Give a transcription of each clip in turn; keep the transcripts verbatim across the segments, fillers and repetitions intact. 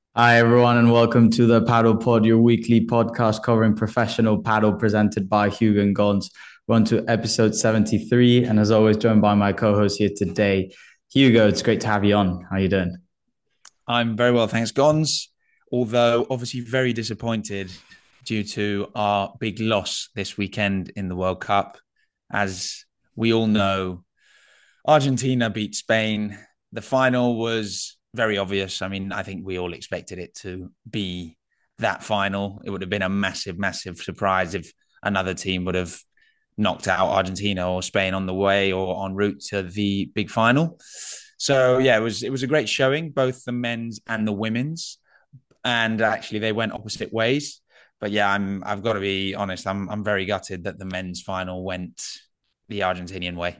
Hi, everyone, and welcome to the Paddle Pod, your weekly podcast covering professional paddle presented by Hugo and Gons. We're on to episode seventy-three, and as always, joined by my co host here today, Hugo. It's great to have you on. How you doing? I'm very well, thanks, Gons. Although obviously very disappointed due to our big loss this weekend in the World Cup. As we all know, Argentina beat Spain. The final was very obvious. I mean, I think we all expected it to be that final. It would have been a massive, massive surprise if another team would have knocked out Argentina or Spain on the way or en route to the big final. So yeah, it was it was a great showing, both the men's and the women's, and actually they went opposite ways. But yeah, I'm I've got to be honest. I'm I'm very gutted that the men's final went the Argentinian way.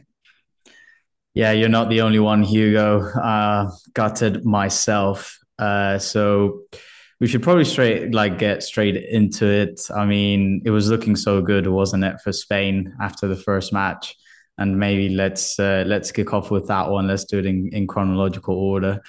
Yeah, you're not the only one, Hugo. Uh, gutted myself. Uh, so we should probably straight like get straight into it. I mean, it was looking so good, wasn't it, for Spain after the first match? And maybe let's uh, let's kick off with that one. Let's do it in, in chronological order.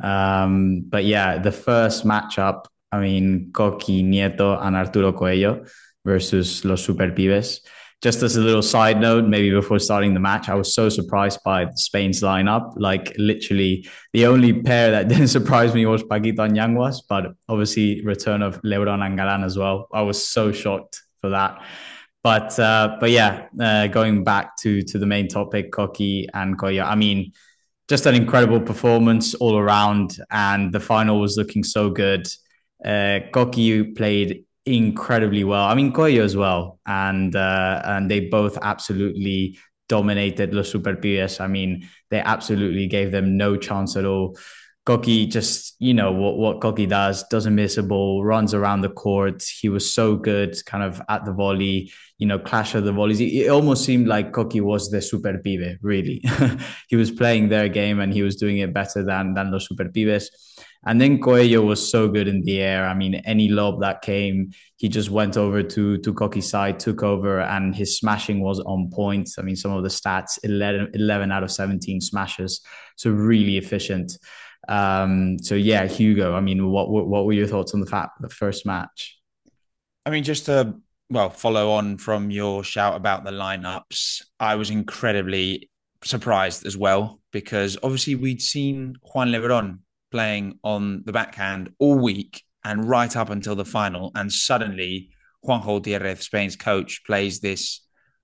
Um, but yeah, the first matchup. I mean, Coqui Nieto and Arturo Coello versus Los Super Pibes. Just as a little side note, maybe before starting the match, I was so surprised by Spain's lineup. Like literally, the only pair that didn't surprise me was Paquito and Yanguas, but obviously return of Lebron and Galan as well. I was so shocked for that. But uh, but yeah, uh, going back to to the main topic, Koki and Koya. I mean, just an incredible performance all around, and the final was looking so good. Uh, Koki played incredibly well. I mean, Koyo as well, and uh, and they both absolutely dominated Los Super Pibes. I mean, they absolutely gave them no chance at all. Koki just, you know, what, what Koki does, doesn't miss a ball, runs around the court. He was so good kind of at the volley, you know, clash of the volleys. It, it almost seemed like Koki was the Super Pibe, really. He was playing their game and he was doing it better than, than Los Super Pibes. And then Coelho was so good in the air. I mean, any lob that came, he just went over to to Koki's side, took over, and his smashing was on point. I mean, some of the stats eleven, eleven out of seventeen smashes. So really efficient. Um, so yeah, Hugo, I mean, what, what what were your thoughts on the fact the first match? I mean, just to well follow on from your shout about the lineups, I was incredibly surprised as well because obviously we'd seen Juan Lebron playing on the backhand all week and right up until the final, and suddenly Juanjo Dierrez, Spain's coach, plays this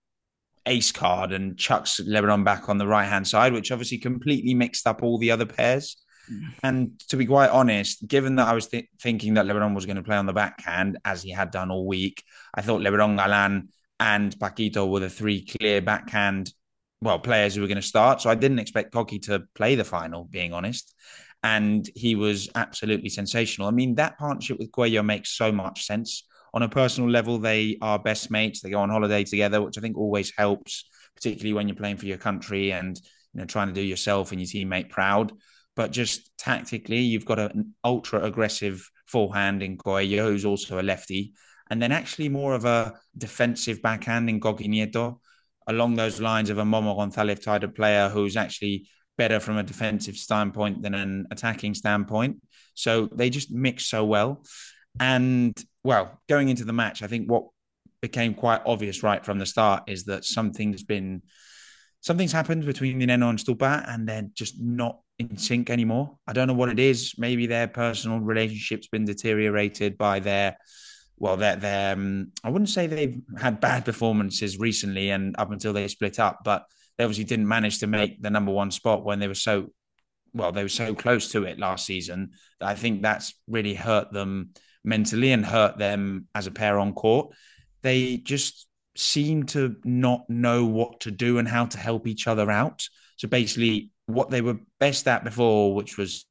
ace card and chucks Lebron back on the right hand side, which obviously completely mixed up all the other pairs. And to be quite honest, given that I was th- thinking that Lebron was going to play on the backhand as he had done all week, I thought Lebron, Galan, and Paquito were the three clear backhand, well, players who were going to start. So I didn't expect Cocky to play the final, being honest. And he was absolutely sensational. I mean, that partnership with Cuello makes so much sense. On a personal level, they are best mates. They go on holiday together, which I think always helps, particularly when you're playing for your country and you know trying to do yourself and your teammate proud. But just tactically, you've got an ultra aggressive forehand in Coelho, who's also a lefty, and then actually more of a defensive backhand in Gogi Nieto, along those lines of a Momo Gonzalez type of player who's actually better from a defensive standpoint than an attacking standpoint. So they just mix so well. And well, going into the match, I think what became quite obvious right from the start is that something's been something's happened between Neno and Stupa, and they're just not in sync anymore. I don't know what it is. Maybe their personal relationship's been deteriorated by their well, their their um, I wouldn't say they've had bad performances recently and up until they split up, but they obviously didn't manage to make the number one spot when they were so well, they were so close to it last season. That I think that's really hurt them mentally and hurt them as a pair on court. They just seem to not know what to do and how to help each other out. So basically, what they were best at before, which was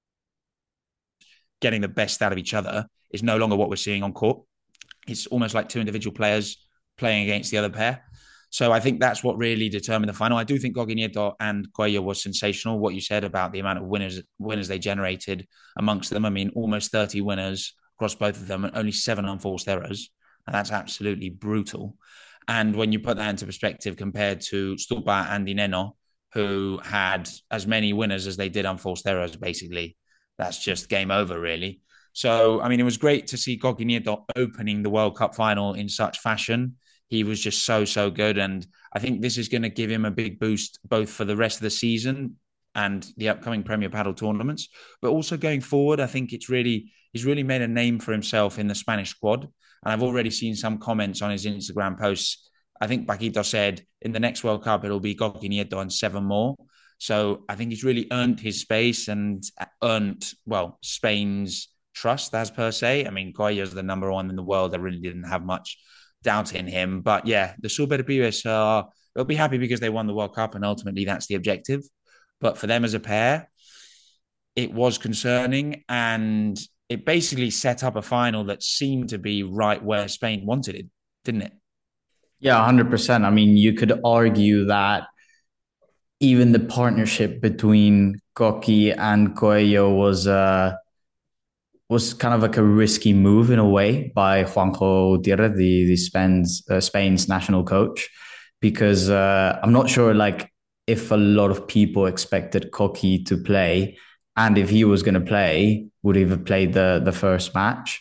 getting the best out of each other, is no longer what we're seeing on court. It's almost like two individual players playing against the other pair. So I think that's what really determined the final. I do think Goginieto and Cuello was sensational. What you said about the amount of winners winners they generated amongst them. I mean, almost thirty winners across both of them and only seven unforced errors. And that's absolutely brutal. And when you put that into perspective compared to Stupa and Dineno, who had as many winners as they did unforced errors, basically. that's just game over, really. So, I mean, it was great to see Gogi Nieto opening the World Cup final in such fashion. He was just so, so good. And I think this is going to give him a big boost, both for the rest of the season and the upcoming Premier Paddle tournaments, but also going forward. I think it's really, he's really made a name for himself in the Spanish squad. And I've already seen some comments on his Instagram posts. I think Paquito said in the next World Cup, it'll be Gogi Nieto and seven more. So I think he's really earned his space and earned, well, Spain's trust as per se. I mean, Goya's the number one in the world. I really didn't have much doubt in him. But yeah, the Super Pibes are, they'll be happy because they won the World Cup and ultimately that's the objective. But for them as a pair, it was concerning and it basically set up a final that seemed to be right where Spain wanted it, didn't it? Yeah, one hundred percent. I mean, you could argue that even the partnership between Koki and Coelho was uh, was kind of like a risky move in a way by Juanjo Gutiérrez, the the Spain's uh, Spain's national coach, because uh, I'm not sure like if a lot of people expected Koki to play, and if he was going to play, would he have played the the first match?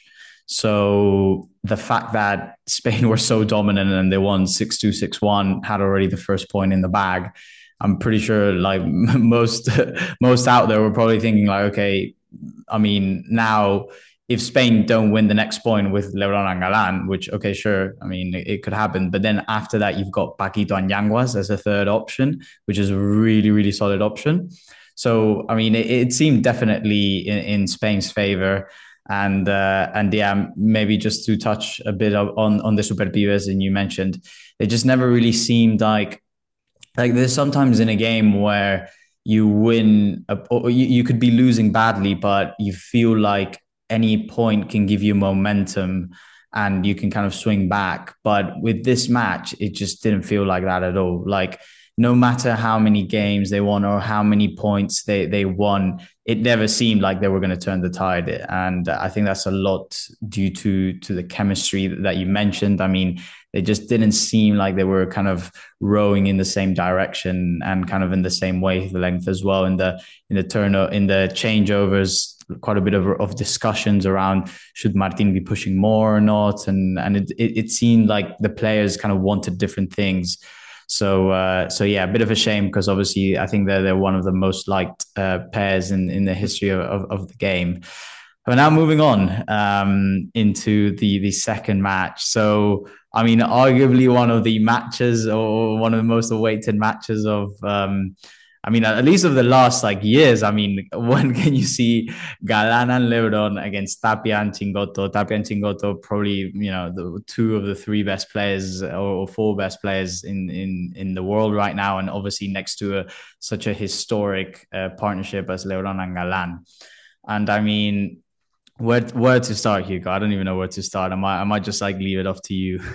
So the fact that Spain were so dominant and they won six two, six one, had already the first point in the bag. I'm pretty sure like most most out there were probably thinking like, okay, I mean, now if Spain don't win the next point with Lebron and Galan, which, okay, sure, I mean, it, it could happen. But then after that, you've got Paquito and Yanguas as a third option, which is a really, really solid option. So, I mean, it, it seemed definitely in, in Spain's favor. And uh, and yeah, maybe just to touch a bit of, on on the Super Pibes, and you mentioned, it just never really seemed like like there's sometimes in a game where you win a, or you, you could be losing badly, but you feel like any point can give you momentum and you can kind of swing back. But with this match, it just didn't feel like that at all. Like no matter how many games they won or how many points they, they won, it never seemed like they were going to turn the tide. And I think that's a lot due to to the chemistry that you mentioned. I mean, they just didn't seem like they were kind of rowing in the same direction and kind of in the same wavelength as well. In the in the turn in the changeovers, quite a bit of, of discussions around should Martin be pushing more or not, and and it, it, it seemed like the players kind of wanted different things. So uh, so yeah, a bit of a shame because obviously I think they're they're one of the most liked uh, pairs in in the history of, of, of the game. But now moving on um, into the the second match. So I mean, arguably one of the matches or one of the most awaited matches of um, I mean, at least of the last like years. I mean, when can you see Galan and Lebron against Tapia and Chingoto? Tapia and Chingoto, probably, you know, the two of the three best players or four best players in in in the world right now, and obviously next to a, such a historic uh, partnership as Lebron and Galan. And I mean, where where to start, Hugo? I don't even know where to start. I might I might just like leave it off to you.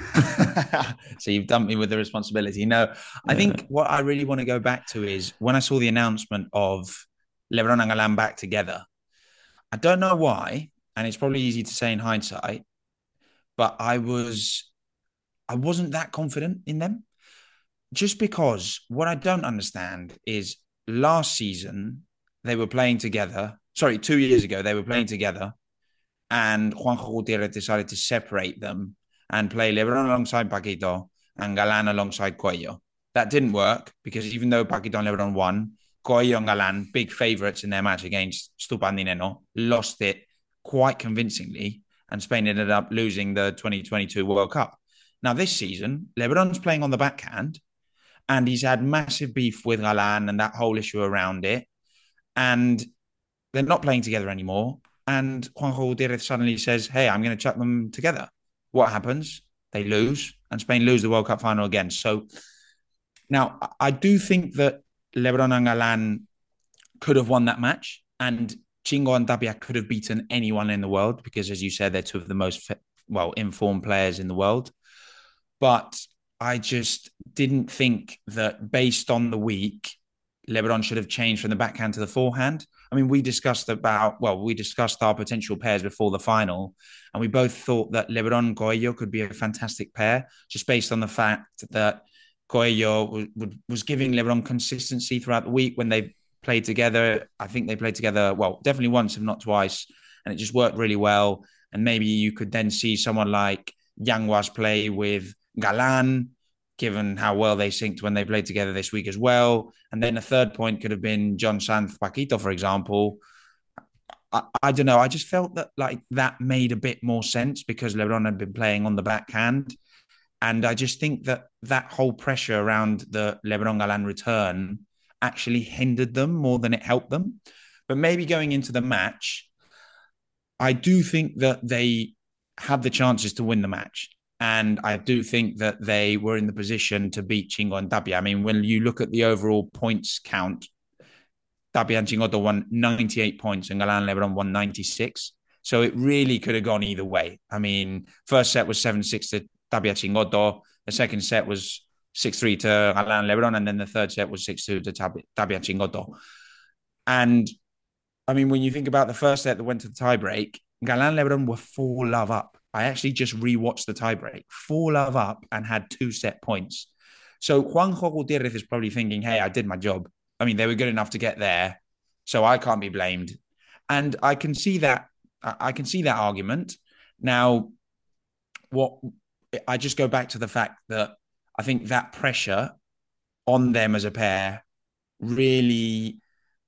So you've dumped me with the responsibility. No, I think what I really want to go back to is when I saw the announcement of Lebron and Galan back together. I don't know why, and it's probably easy to say in hindsight, but I was I wasn't that confident in them. Just because what I don't understand is last season they were playing together. Sorry, two years ago they were playing together, and Juanjo Gutiérrez decided to separate them and play Lebron alongside Paquito and Galan alongside Coelho. That didn't work because even though Paquito and Lebron won, Coelho and Galan, big favourites in their match against Stupandineno, lost it quite convincingly, and Spain ended up losing the twenty twenty-two World Cup. Now, this season, Lebron's playing on the backhand, and he's had massive beef with Galan and that whole issue around it. And they're not playing together anymore. And Juanjo Gutiérrez suddenly says, hey, I'm going to chuck them together. What happens? They lose, and Spain lose the World Cup final again. So now I do think that Lebron and Galan could have won that match, and Chingo and Tapia could have beaten anyone in the world because, as you said, they're two of the most well informed players in the world. But I just didn't think that based on the week, Lebron should have changed from the backhand to the forehand. I mean, we discussed about, well, we discussed our potential pairs before the final, and we both thought that Lebron and Coelho could be a fantastic pair, just based on the fact that Coelho was, was giving Lebron consistency throughout the week when they played together. I think they played together, well, definitely once, if not twice, and it just worked really well. And maybe you could then see someone like Yanguas play with Galan, given how well they synced when they played together this week as well. And then a third point could have been John Sanz Paquito, for example. I, I don't know. I just felt that like that made a bit more sense because LeBron had been playing on the backhand. And I just think that that whole pressure around the LeBron Galan return actually hindered them more than it helped them. But maybe going into the match, I do think that they had the chances to win the match. And I do think that they were in the position to beat Chingo and Tapia. I mean, when you look at the overall points count, Tapia and Chingoto won ninety-eight points and Galan Lebron won ninety-six. So it really could have gone either way. I mean, first set was seven six to Tapia Chingoto. The second set was six three to Galan Lebron. And then the third set was six two to Tapia Chingoto. And I mean, when you think about the first set that went to the tiebreak, Galan Lebron were four love up. I actually just rewatched the tiebreak. Four love up and had two set points. So Juanjo Gutierrez is probably thinking, hey, I did my job. I mean, they were good enough to get there, so I can't be blamed. And I can see that. I can see that argument. Now, what I just go back to the fact that I think that pressure on them as a pair really,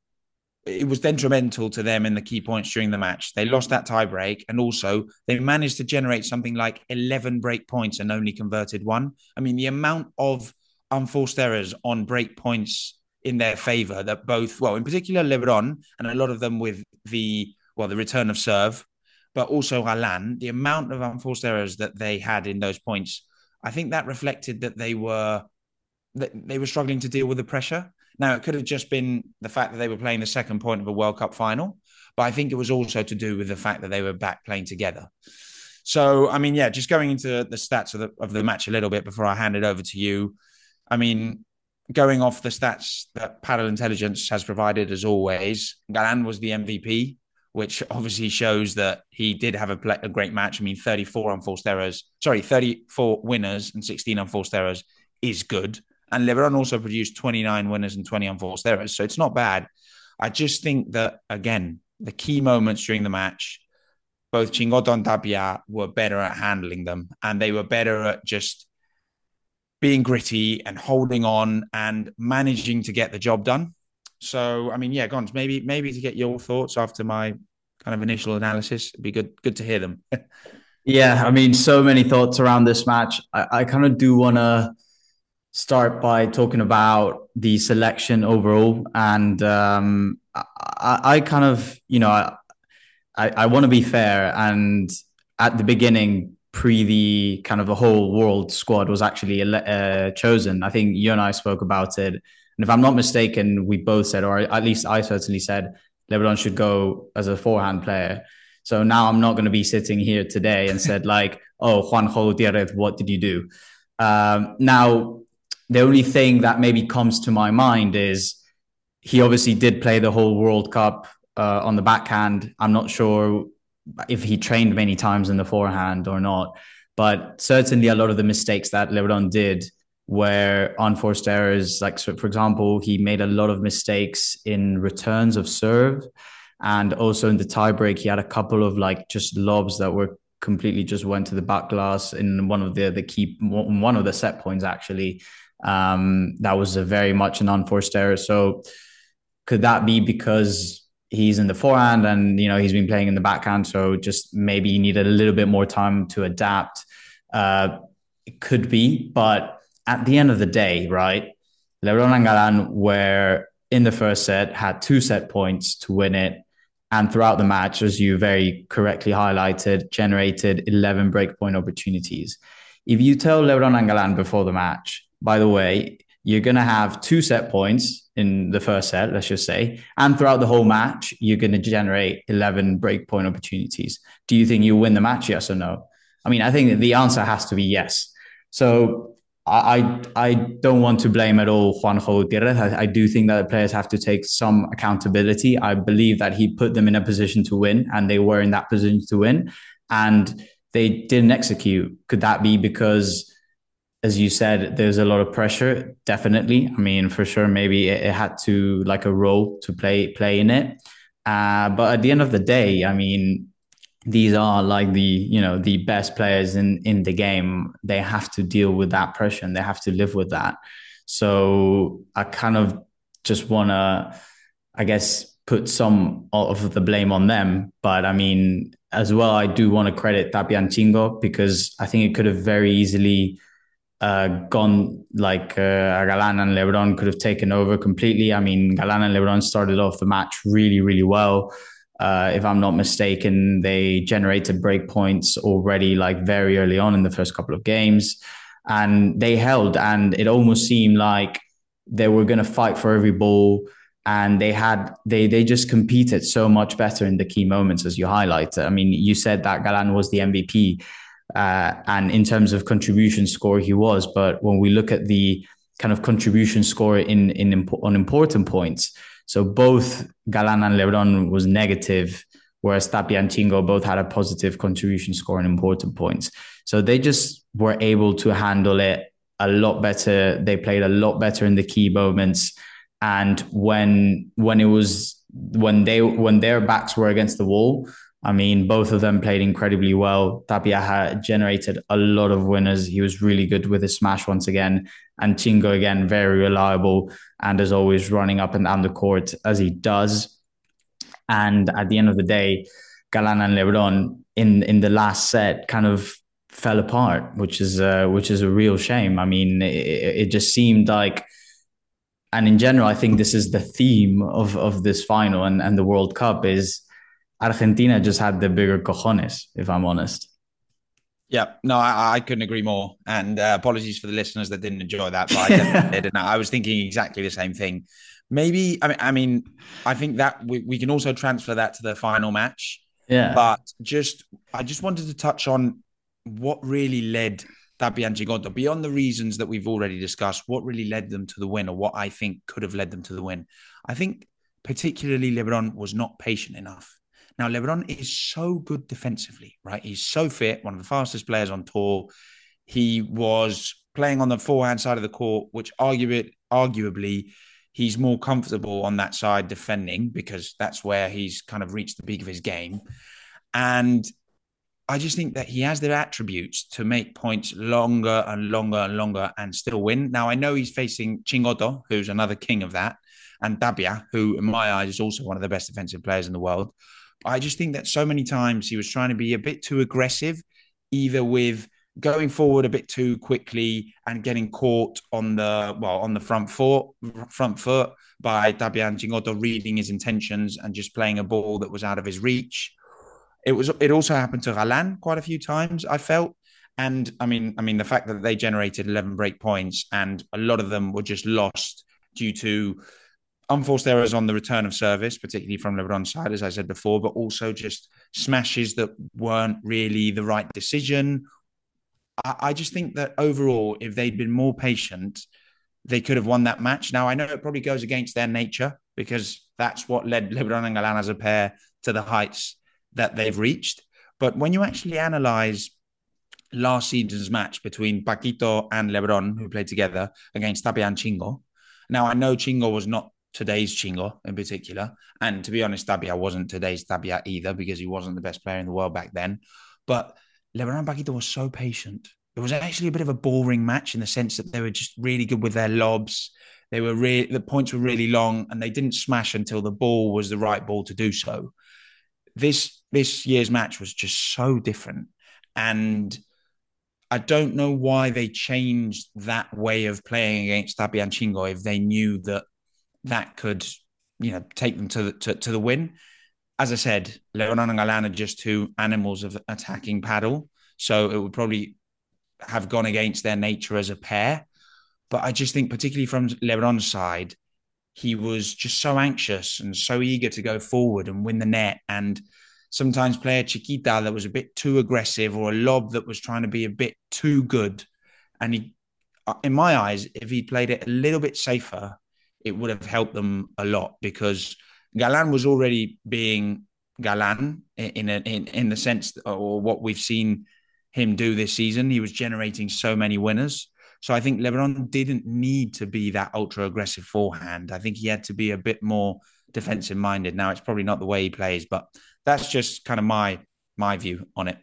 it was detrimental to them in the key points during the match. They lost that tie break, and also they managed to generate something like eleven break points and only converted one. I mean, the amount of unforced errors on break points in their favor that both, well, in particular LeBron, and a lot of them with the, well, the return of serve, but also Galan, the amount of unforced errors that they had in those points, I think that reflected that they were that they were struggling to deal with the pressure. Now, it could have just been the fact that they were playing the second point of a World Cup final, but I think it was also to do with the fact that they were back playing together. So, I mean, yeah, just going into the stats of the, of the match a little bit before I hand it over to you. I mean, going off the stats that Paddle Intelligence has provided, as always, Galan was the M V P, which obviously shows that he did have a, play, a great match. I mean, thirty-four unforced errors, sorry, thirty-four winners and sixteen unforced errors is good. And LeBron also produced twenty-nine winners and twenty unforced errors. So it's not bad. I just think that, again, the key moments during the match, both Chingoto and Tapia were better at handling them. And they were better at just being gritty and holding on and managing to get the job done. So, I mean, yeah, Gons, maybe maybe to get your thoughts after my kind of initial analysis, it'd be good good to hear them. Yeah, I mean, so many thoughts around this match. I, I kind of do want to start by talking about the selection overall. And um, I, I kind of, you know, I, I, I want to be fair. And at the beginning, pre the kind of the whole world squad was actually uh, chosen. I think you and I spoke about it. And if I'm not mistaken, we both said, or at least I certainly said, LeBron should go as a forehand player. So now I'm not going to be sitting here today and said like, oh, Juanjo Gutierrez, what did you do? Um, now, the only thing that maybe comes to my mind is he obviously did play the whole World Cup uh, on the backhand. I'm not sure if he trained many times in the forehand or not, but certainly a lot of the mistakes that LeBron did were unforced errors. Like, so for example, he made a lot of mistakes in returns of serve. And also in the tiebreak, he had a couple of like just lobs that were completely just went to the back glass in one of the, the key, one of the set points, actually. Um, that was a very much an unforced error. So could that be because he's in the forehand and, you know, he's been playing in the backhand? So just maybe he needed a little bit more time to adapt. Uh, it could be, but at the end of the day, right, LeBron and Galan were in the first set, had two set points to win it. And throughout the match, as you very correctly highlighted, generated eleven breakpoint opportunities. If you tell LeBron and Galan before the match, by the way, you're going to have two set points in the first set, let's just say, and throughout the whole match, you're going to generate eleven breakpoint opportunities. Do you think you'll win the match, yes or no? I mean, I think the answer has to be yes. So I, I don't want to blame at all Juanjo Gutierrez. I, I do think that the players have to take some accountability. I believe that he put them in a position to win, and they were in that position to win, and they didn't execute. Could that be because as you said, there's a lot of pressure. Definitely, I mean, for sure, maybe it, it had to like a role to play play in it. Uh, but at the end of the day, I mean, these are like the you know the best players in in the game. They have to deal with that pressure and they have to live with that. So I kind of just want to, I guess, put some of the blame on them. But I mean, as well, I do want to credit Tapia and Chingo because I think it could have very easily uh, gone like uh, Galan and Lebron could have taken over completely. I mean, Galan and Lebron started off the match really, really well. Uh, if I'm not mistaken, they generated break points already like very early on in the first couple of games. And they held, and it almost seemed like they were going to fight for every ball. And they had they they just competed so much better in the key moments, as you highlighted. I mean, you said that Galan was the M V P, uh, and in terms of contribution score, he was. But when we look at the kind of contribution score in in on important points, so both Galan and Lebron was negative, whereas Tapia and Chingo both had a positive contribution score in important points. So they just were able to handle it a lot better. They played a lot better in the key moments, and when when it was when they when their backs were against the wall, I mean, both of them played incredibly well. Tapia had generated a lot of winners. He was really good with his smash once again. And Chingo, again, very reliable and as always running up and down the court as he does. And at the end of the day, Galan and Lebron in, in the last set kind of fell apart, which is uh, which is a real shame. I mean, it, it just seemed like, and in general, I think this is the theme of, of this final and, and the World Cup is Argentina just had the bigger cojones, if I'm honest. Yeah, no, I, I couldn't agree more. And uh, apologies for the listeners that didn't enjoy that, but I definitely did. And I was thinking exactly the same thing. Maybe, I mean, I mean, I think that we, we can also transfer that to the final match. Yeah. But just, I just wanted to touch on what really led Tapia and Chigoto, beyond the reasons that we've already discussed, what really led them to the win, or what I think could have led them to the win. I think particularly LeBron was not patient enough. Now, LeBron is so good defensively, right? He's so fit, one of the fastest players on tour. He was playing on the forehand side of the court, which arguably, arguably he's more comfortable on that side defending because that's where he's kind of reached the peak of his game. And I just think that he has the attributes to make points longer and longer and longer and still win. Now, I know he's facing Chingoto, who's another king of that, and Tapia, who in my eyes is also one of the best defensive players in the world. I just think that so many times he was trying to be a bit too aggressive, either with going forward a bit too quickly and getting caught on the well on the front foot, front foot by Tapia and Chingoto reading his intentions and just playing a ball that was out of his reach. It was. It also happened to Galan quite a few times, I felt. And I mean, I mean, the fact that they generated eleven break points and a lot of them were just lost due to unforced errors on the return of service, particularly from LeBron's side, as I said before, but also just smashes that weren't really the right decision. I, I just think that overall, if they'd been more patient, they could have won that match. Now, I know it probably goes against their nature because that's what led LeBron and Galan as a pair to the heights that they've reached. But when you actually analyze last season's match between Paquito and LeBron, who played together against Tapia and Chingo, now I know Chingo was not today's Chingo in particular. And to be honest, Tapia wasn't today's Tapia either because he wasn't the best player in the world back then. But LeBron and Paquito was so patient. It was actually a bit of a boring match in the sense that they were just really good with their lobs. They were really, the points were really long and they didn't smash until the ball was the right ball to do so. This this year's match was just so different. And I don't know why they changed that way of playing against Tapia and Chingo if they knew that that could, you know, take them to the, to, to the win. As I said, Lebron and Galan are just two animals of attacking paddle. So it would probably have gone against their nature as a pair. But I just think, particularly from Lebron's side, he was just so anxious and so eager to go forward and win the net. And sometimes play a chiquita that was a bit too aggressive or a lob that was trying to be a bit too good. And he, in my eyes, if he played it a little bit safer, it would have helped them a lot because Galan was already being Galan in a, in in the sense or what we've seen him do this season. He was generating so many winners, So I think LeBron didn't need to be that ultra aggressive forehand. I think he had to be a bit more defensive minded. Now it's probably not the way he plays, but that's just kind of my my view on it.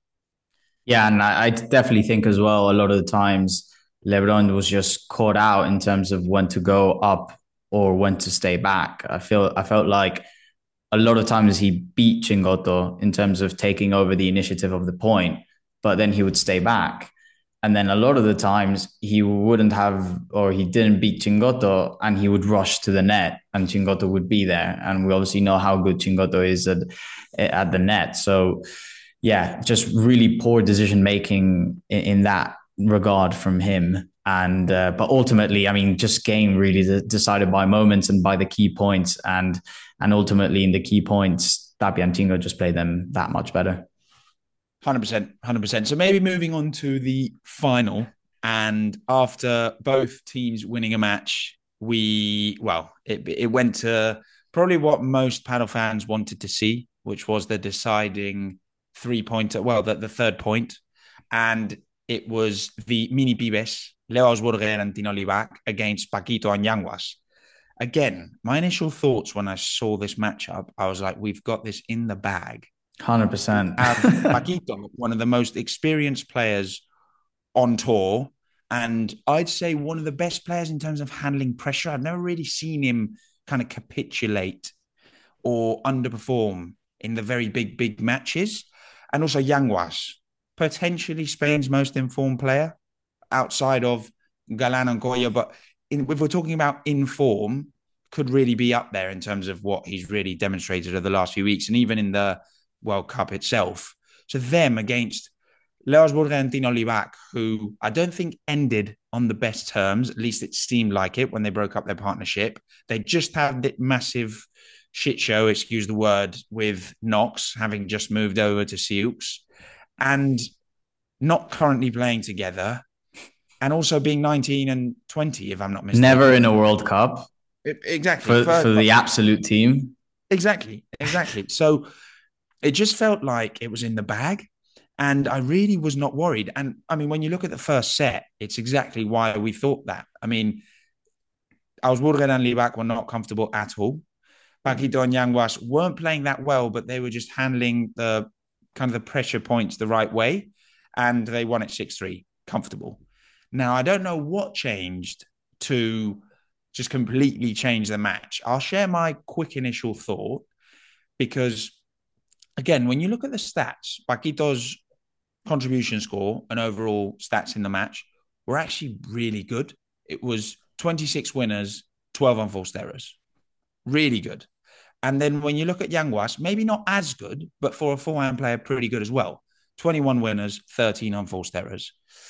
Yeah, and I, I definitely think as well, a lot of the times LeBron was just caught out in terms of when to go up or when to stay back. I feel I felt like a lot of times he beat Chingoto in terms of taking over the initiative of the point, but then he would stay back. And then a lot of the times he wouldn't have, or he didn't beat Chingoto, and he would rush to the net, and Chingoto would be there. And we obviously know how good Chingoto is at at the net. So yeah, just really poor decision making in, in that regard from him. And uh, but ultimately, I mean, just game really decided by moments and by the key points, and and ultimately in the key points, Tapia and Chingo just played them that much better. one hundred percent, one hundred percent. So maybe moving on to the final. And after both teams winning a match, we, well, it, it went to probably what most paddle fans wanted to see, which was the deciding three pointer, well, the, the third point. And it was the mini pibes, Leo Auzburger and Tino Libac against Paquito and Yanguas. Again, my initial thoughts when I saw this matchup, I was like, we've got this in the bag. one hundred percent. Have Paquito, one of the most experienced players on tour, and I'd say one of the best players in terms of handling pressure. I've never really seen him kind of capitulate or underperform in the very big, big matches. And also Yanguas, potentially Spain's most informed player outside of Galan and Goya. But in, if we're talking about in form, could really be up there in terms of what he's really demonstrated over the last few weeks and even in the World Cup itself. So them against Leo Auzburger and Tino Libac, who I don't think ended on the best terms, at least it seemed like it when they broke up their partnership. They just had that massive shit show, excuse the word, with Knox having just moved over to Sioux and not currently playing together, and also being nineteen and twenty, if I'm not mistaken. Never in a World Cup. It, exactly. For, for the absolute team. Exactly, exactly. So it just felt like it was in the bag. And I really was not worried. And I mean, when you look at the first set, it's exactly why we thought that. I mean, Auzburger and Libac were not comfortable at all. Paquito and Yanguas weren't playing that well, but they were just handling the kind of the pressure points the right way. And they won it six three, comfortable. Now, I don't know what changed to just completely change the match. I'll share my quick initial thought because, again, when you look at the stats, Paquito's contribution score and overall stats in the match were actually really good. It was twenty-six winners, twelve unforced errors. Really good. And then when you look at Yanguas, maybe not as good, but for a forehand player, pretty good as well. twenty-one winners, thirteen unforced errors.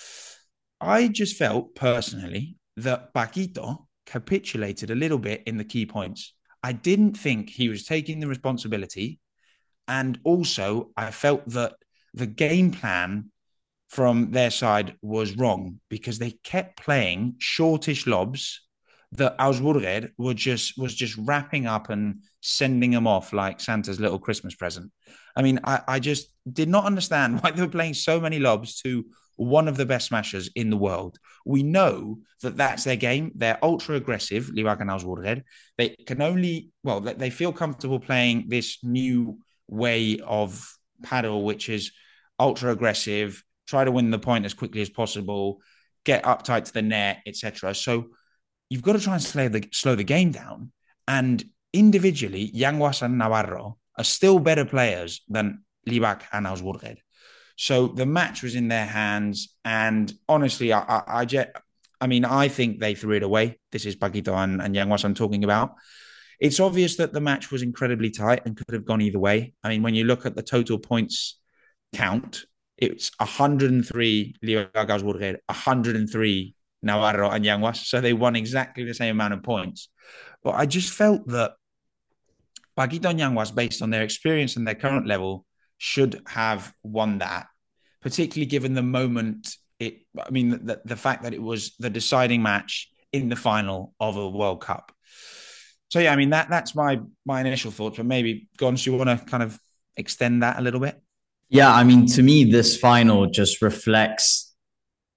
I just felt personally that Paquito capitulated a little bit in the key points. I didn't think he was taking the responsibility. And also, I felt that the game plan from their side was wrong because they kept playing shortish lobs that Auzburger were just, was just wrapping up and sending them off like Santa's little Christmas present. I mean, I, I just did not understand why they were playing so many lobs to one of the best smashers in the world. We know that that's their game. They're ultra aggressive, Libac and Auzburger. They can only, well, they feel comfortable playing this new way of paddle, which is ultra aggressive, try to win the point as quickly as possible, get up tight to the net, et cetera. So you've got to try and slow the, slow the game down. And individually, Yanguas and Navarro are still better players than Libac and Auzburger. So the match was in their hands. And honestly, I, I, I, just, I mean, I think they threw it away. This is Paquito and, and Yanguas I'm talking about. It's obvious that the match was incredibly tight and could have gone either way. I mean, when you look at the total points count, it's one hundred three Libac Auzburger, one hundred three Navarro and Yanguas. So they won exactly the same amount of points. But I just felt that Paquito and Yanguas, based on their experience and their current level, should have won that, particularly given the moment it, I mean, the, the fact that it was the deciding match in the final of a World Cup. So, yeah, I mean, that that's my my initial thoughts, but maybe, Gons, you want to kind of extend that a little bit? Yeah, I mean, to me, this final just reflects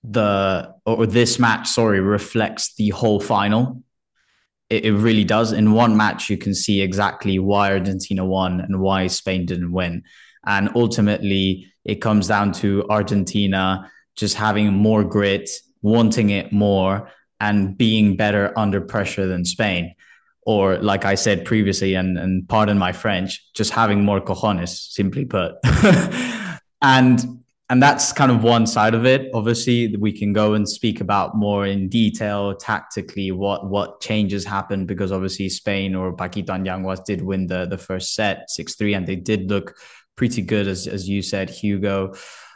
the or this match, sorry, reflects the whole final. It, it really does. In one match, you can see exactly why Argentina won and why Spain didn't win. And ultimately, it comes down to Argentina just having more grit, wanting it more, and being better under pressure than Spain. Or, like I said previously, and, and pardon my French, just having more cojones, simply put. and and that's kind of one side of it. Obviously, we can go and speak about more in detail tactically what what changes happened, because obviously Spain or Paquito and Yanguas did win the the first set six three, and they did look pretty good, as as you said, Hugo.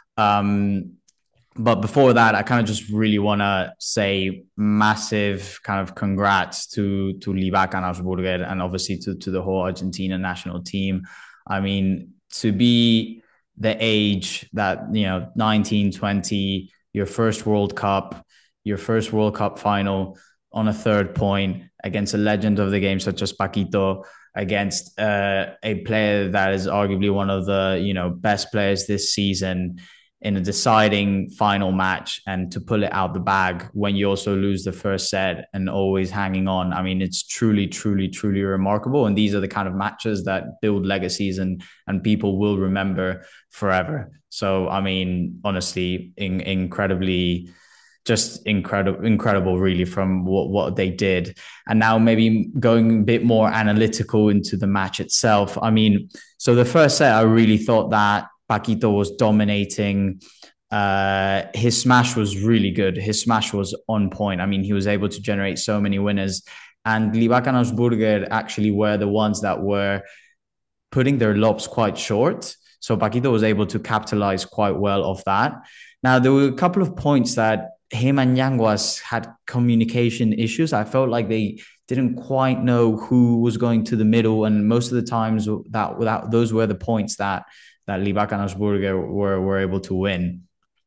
Um, but before that, I kind of just really want to say massive kind of congrats to to Livac and Augsburger, and obviously to to the whole Argentina national team. I mean, to be the age that, you know, nineteen, twenty, your first World Cup, your first World Cup final on a third point against a legend of the game such as Paquito, against uh, a player that is arguably one of the, you know, best players this season, in a deciding final match, and to pull it out the bag when you also lose the first set and always hanging on. I mean, it's truly, truly, truly remarkable. And these are the kind of matches that build legacies, and and people will remember forever. So, I mean, honestly, in, incredibly, just incredible, incredible, really, from what, what they did. And now maybe going a bit more analytical into the match itself. I mean, so the first set, I really thought that Paquito was dominating. Uh, his smash was really good. His smash was on point. I mean, he was able to generate so many winners. And Livac and Augsburger actually were the ones that were putting their lobs quite short. So Paquito was able to capitalize quite well off that. Now, there were a couple of points that him and Yanguas had communication issues. I felt like they didn't quite know who was going to the middle. And most of the times that, that those were the points that that Livac and Augsburger were, were able to win.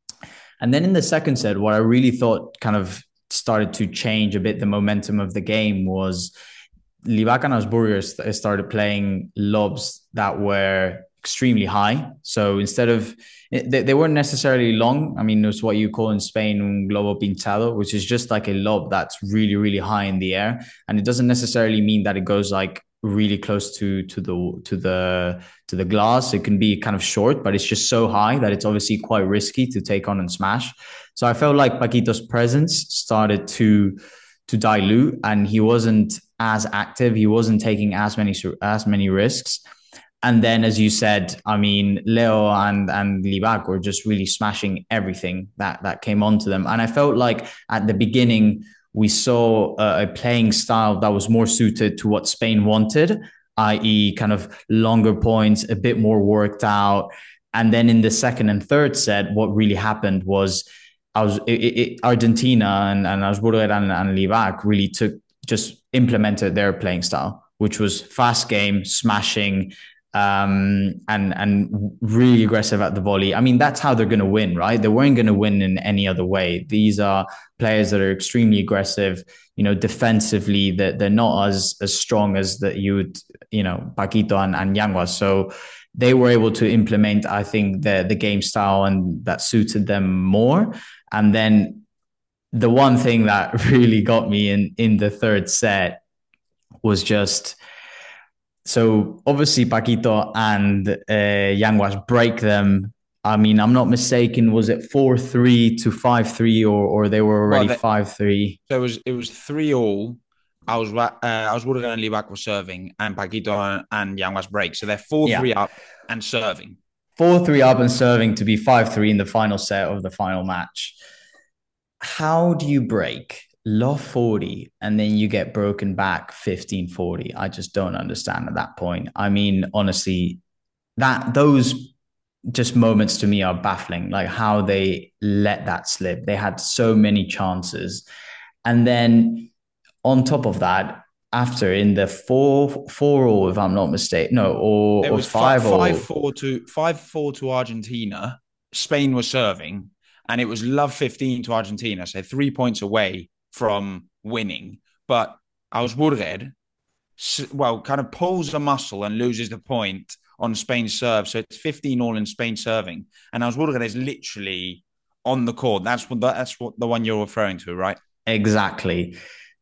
And then in the second set, what I really thought kind of started to change a bit the momentum of the game was Livac and Augsburger started playing lobs that were extremely high. So instead of, they, they weren't necessarily long. I mean, it's what you call in Spain un globo pinchado, which is just like a lob that's really, really high in the air. And it doesn't necessarily mean that it goes like really close to to the to the to the glass. It can be kind of short, but it's just so high that it's obviously quite risky to take on and smash. So I felt like Paquito's presence started to to dilute, and he wasn't as active. He wasn't taking as many as many risks. And then, as you said, I mean, Leo and and Livac were just really smashing everything that that came onto them. And I felt like at the beginning, we saw a, a playing style that was more suited to what Spain wanted, that is kind of longer points, a bit more worked out. And then in the second and third set, what really happened was I was it, it, Argentina and, and Augsburger and, and Livac really took, just implemented their playing style, which was fast game, smashing, um, and and really aggressive at the volley. I mean, that's how they're going to win, right? They weren't going to win in any other way. These are players that are extremely aggressive, you know, defensively, that they're not as as strong as that you would, you know, Paquito and, and Yanguas. So they were able to implement, I think, the the game style and that suited them more. And then the one thing that really got me in in the third set was just, so obviously Paquito and uh, Yanguas break them. I mean, I'm not mistaken, was it four three to five three, or or they were already well, five three? So it was it was three all. I was uh, I was Augsburger and Livac were serving, and Paquito and, and Yanguas break. So they're four three Yeah. up and serving. four three up and serving to be five three in the final set of the final match. How do you break low forty and then you get broken back fifteen forty? I just don't understand at that point. I mean, honestly, that those just moments to me are baffling, like how they let that slip. They had so many chances. And then on top of that, after in the four four or if I'm not mistaken, no, or, It or was five five or four to five four to Argentina. Spain was serving, and it was love fifteen to Argentina, so three points away from winning. But Augsburger, well, kind of pulls a muscle and loses the point on Spain's serve. So it's fifteen all in Spain serving. And Augsburger is literally on the court. That's what the, that's what the one you're referring to, right? Exactly.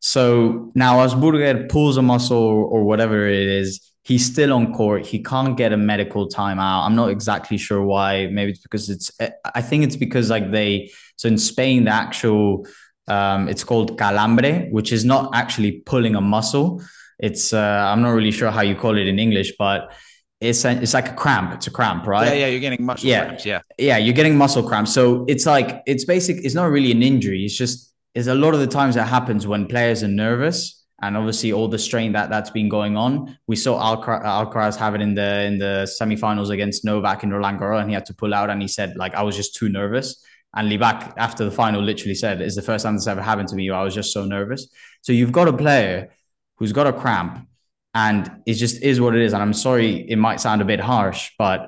So now as Burger pulls a muscle or whatever it is, he's still on court. He can't get a medical timeout. I'm not exactly sure why. Maybe it's because it's, I think it's because like they, so in Spain, the actual, um, it's called calambre, which is not actually pulling a muscle. It's, uh, I'm not really sure how you call it in English, but it's, a, it's like a cramp. It's a cramp, Yeah, right? yeah, you're getting muscle Yeah. cramps. Yeah. Yeah. You're getting muscle cramps. So it's like, it's basic. It's not really an injury. It's just, is a lot of the times that happens when players are nervous and obviously all the strain that that's been going on. We saw Alcaraz have it in the in the semifinals against Novak in Roland Garros, and he had to pull out. And he said, like, I was just too nervous. And Libak, after the final, literally said, "It's the first time this ever happened to me. I was just so nervous." So you've got a player who's got a cramp, and it just is what it is. And I'm sorry, it might sound a bit harsh, but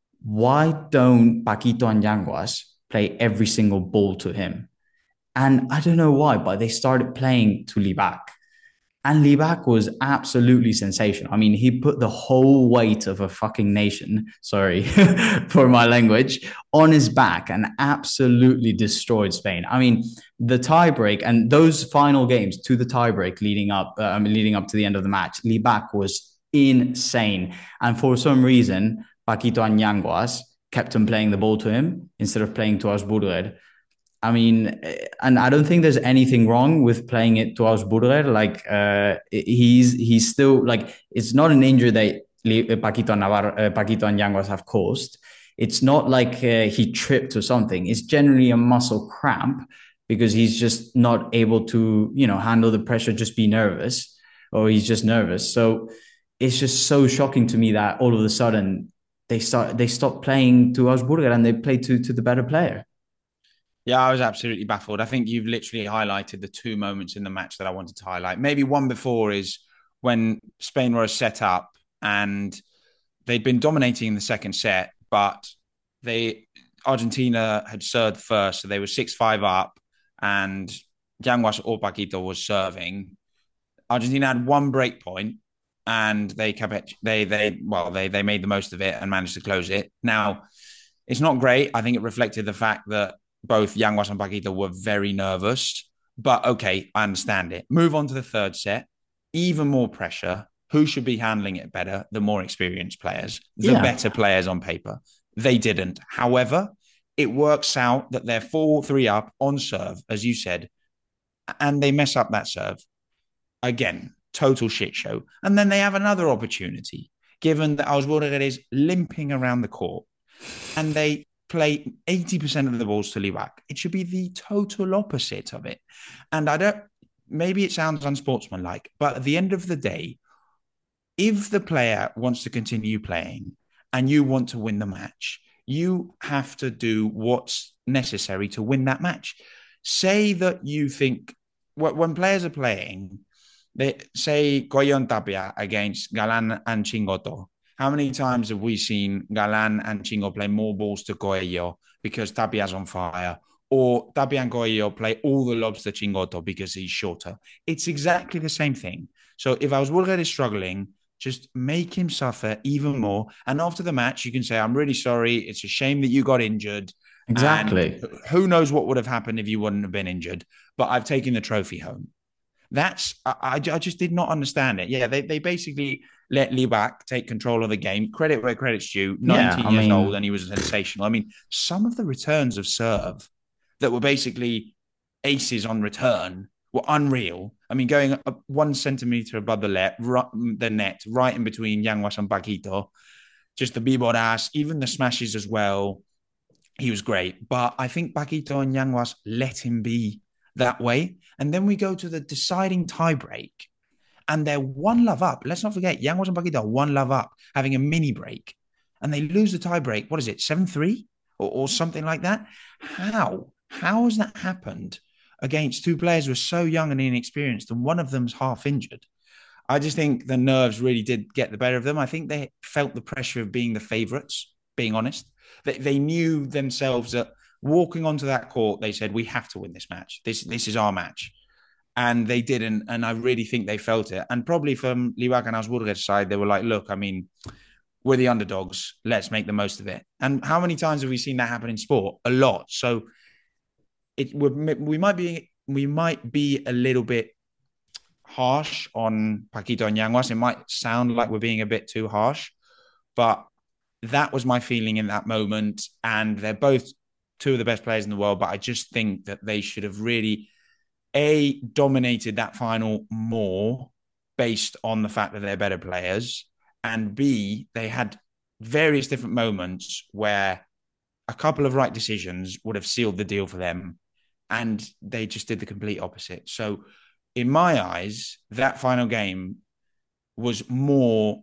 why don't Paquito and Yanguas play every single ball to him? And I don't know why, but they started playing to Libak. And Libak was absolutely sensational. I mean, he put the whole weight of a fucking nation, sorry for my language, on his back and absolutely destroyed Spain. I mean, the tiebreak and those final games to the tiebreak leading up, uh, leading up to the end of the match, Libak was insane. And for some reason, Paquito and Yanguas kept on playing the ball to him instead of playing to Asburger. I mean, and I don't think there's anything wrong with playing it to Ausburger. Like uh, he's he's still like it's not an injury that Paquito and Navarro, uh, Paquito and Yanguas have caused. It's not like uh, he tripped or something. It's generally a muscle cramp because he's just not able to, you know, handle the pressure, just be nervous, or he's just nervous. So it's just so shocking to me that all of a sudden they start they stop playing to Ausburger and they play to to the better player. Yeah, I was absolutely baffled. I think you've literally highlighted the two moments in the match that I wanted to highlight. Maybe one before is when Spain were set up and they'd been dominating in the second set, but they Argentina had served first, so they were six five up, and Yanguas or Paquito was serving. Argentina had one break point, and they kept they they well they they made the most of it and managed to close it. Now, it's not great. I think it reflected the fact that both Yanguas and Paquito were very nervous. But okay, I understand it. Move on to the third set. Even more pressure. Who should be handling it better? The more experienced players, the Yeah. better players on paper. They didn't. However, it works out that they're four three up on serve, as you said, and they mess up that serve. Again, total shit show. And then they have another opportunity, given that Ausburger is limping around the court, and they play eighty percent of the balls to Libak. It should be the total opposite of it. And I don't, maybe it sounds unsportsmanlike, but at the end of the day, if the player wants to continue playing and you want to win the match, you have to do what's necessary to win that match. Say that you think when players are playing, they say Coello Tapia against Galan and Chingoto. How many times have we seen Galan and Chingo play more balls to Coello because Tapia's on fire? Or Tapia and Coello play all the lobs to Chingoto because he's shorter? It's exactly the same thing. So if Ausburger is struggling, just make him suffer even more. And after the match, you can say, I'm really sorry. It's a shame that you got injured. Exactly. And who knows what would have happened if you wouldn't have been injured. But I've taken the trophy home. That's, I, I just did not understand it. Yeah, they, they basically let Libak take control of the game. Credit where credit's due. Yeah, nineteen I years mean, old, and he was sensational. I mean, some of the returns of serve that were basically aces on return were unreal. I mean, going up one centimeter above the net, the net, right in between Yanguas and Paquito, just the b-board ass, even the smashes as well. He was great. But I think Paquito and Yanguas let him be that way. And then we go to the deciding tiebreak, and they're one love up. Let's not forget, Yanguas and Paquito are one love up, having a mini break, and they lose the tiebreak. What is it, seven three or, or something like that? How? How has that happened against two players who are so young and inexperienced, and one of them's half injured? I just think the nerves really did get the better of them. I think they felt the pressure of being the favourites, being honest. They, they knew themselves that walking onto that court, they said, we have to win this match. This, this is our match. And they didn't. And I really think they felt it. And probably from Libak and Ausburger's side, they were like, look, I mean, we're the underdogs. Let's make the most of it. And how many times have we seen that happen in sport? A lot. So it would we might be we might be a little bit harsh on Paquito and Yanguas. It might sound like we're being a bit too harsh, but that was my feeling in that moment. And they're both two of the best players in the world, but I just think that they should have really A, dominated that final more based on the fact that they're better players, and B, they had various different moments where a couple of right decisions would have sealed the deal for them, and they just did the complete opposite. So in my eyes, that final game was more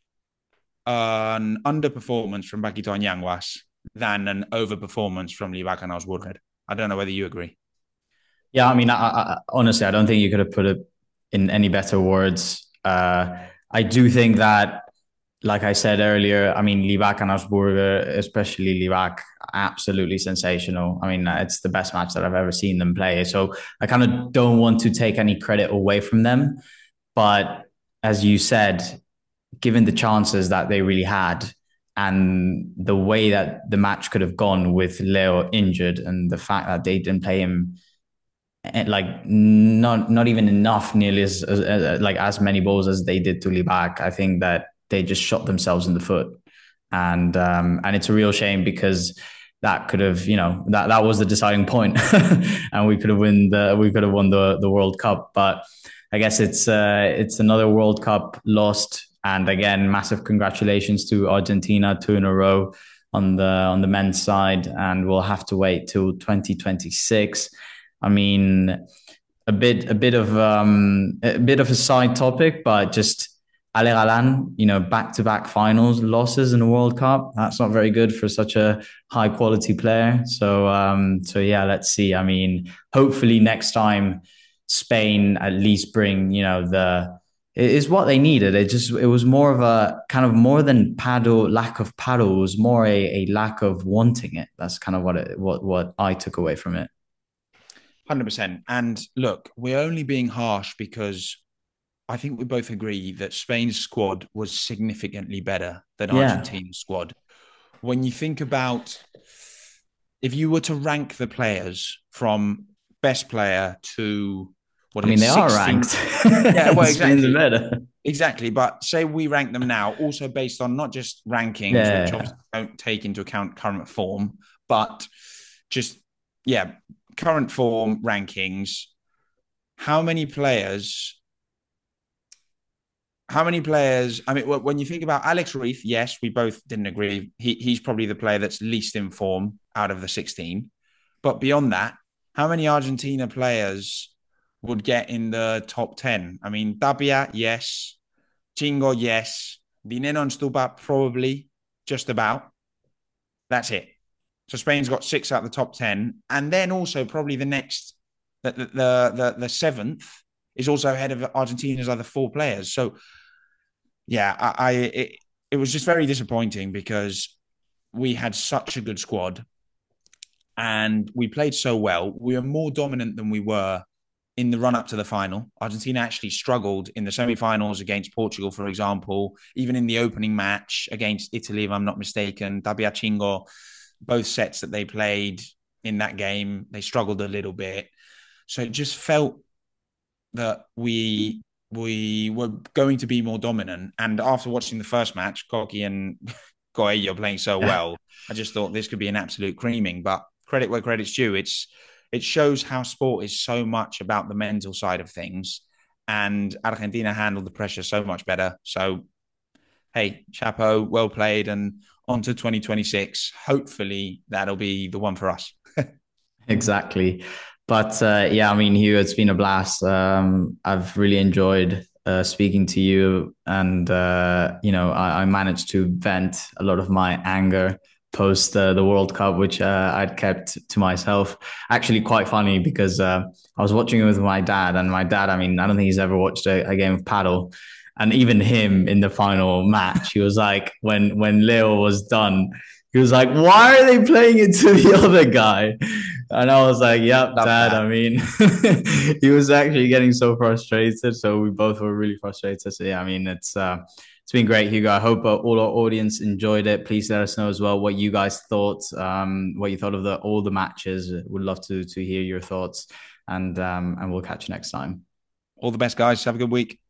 an underperformance from Paquito and Yanguas than an overperformance from Livac and Augsburger. I don't know whether you agree. Yeah, I mean, I, I, honestly, I don't think you could have put it in any better words. Uh, I do think that, like I said earlier, I mean, Livac and Augsburger, especially Livac, absolutely sensational. I mean, it's the best match that I've ever seen them play. So I kind of don't want to take any credit away from them. But as you said, given the chances that they really had and the way that the match could have gone with Leo injured and the fact that they didn't play him like not not even enough nearly as, as, as like as many balls as they did to Livac, I think that they just shot themselves in the foot. And um, and it's a real shame because that could have, you know, that, that was the deciding point and we could have won the we could have won the, the World Cup. But I guess it's uh, it's another World Cup lost. And again, massive congratulations to Argentina, two in a row on the on the men's side, and we'll have to wait till twenty twenty-six. I mean, a bit a bit of um, a bit of a side topic, but just Ale Galan, you know, back-to-back finals losses in the World Cup. That's not very good for such a high-quality player. So, um, so yeah, let's see. I mean, hopefully next time Spain at least bring, you know, the it is what they needed. It just it was more of a kind of more than paddle lack of paddle. It was more a, a lack of wanting it. That's kind of what it what what I took away from it. one hundred percent. And look, we're only being harsh because I think we both agree that Spain's squad was significantly better than Yeah. Argentina's squad. When you think about if you were to rank the players from best player to what I mean, they sixteen, are ranked. Yeah, well, exactly. Better. Exactly. But say we rank them now, also based on not just rankings, yeah, which obviously don't take into account current form, but just, yeah, current form rankings. How many players? How many players? I mean, when you think about Alex Ruiz, yes, we both didn't agree. He, he's probably the player that's least in form out of the sixteen. But beyond that, how many Argentina players would get in the top ten? I mean, Tapia, yes. Chingo, yes. Dineno and Stupa, probably, just about. That's it. So Spain's got six out of the top ten. And then also probably the next, the, the, the, the seventh is also ahead of Argentina's other four players. So, yeah, I, I it, it was just very disappointing because we had such a good squad and we played so well. We were more dominant than we were in the run-up to the final. Argentina actually struggled in the semi-finals against Portugal, for example, even in the opening match against Italy, if I'm not mistaken. Tapia, Chingo, both sets that they played in that game, they struggled a little bit. So it just felt that we we were going to be more dominant. And after watching the first match, Koki and Coelho playing so well, I just thought this could be an absolute creaming. But credit where credit's due. It's it shows how sport is so much about the mental side of things. And Argentina handled the pressure so much better. So, hey, chapeau, well played, and on to twenty twenty-six. Hopefully that'll be the one for us. Exactly. But uh, yeah, I mean, Hugh, it's been a blast. Um, I've really enjoyed uh, speaking to you. And, uh, you know, I, I managed to vent a lot of my anger post uh, the World Cup, which uh, I'd kept to myself. Actually, quite funny because uh, I was watching it with my dad. And my dad, I mean, I don't think he's ever watched a, a game of paddle. And even him in the final match, he was like, when when Leo was done, He was like, "Why are they playing it to the other guy?" And I was like, "Yep, Love Dad." that. I mean, he was actually getting so frustrated, so we both were really frustrated. So yeah, I mean, it's uh, it's been great, Hugo. I hope uh, all our audience enjoyed it. Please let us know as well what you guys thought, um, what you thought of the all the matches. Would love to to hear your thoughts, and um, and we'll catch you next time. All the best, guys. Have a good week.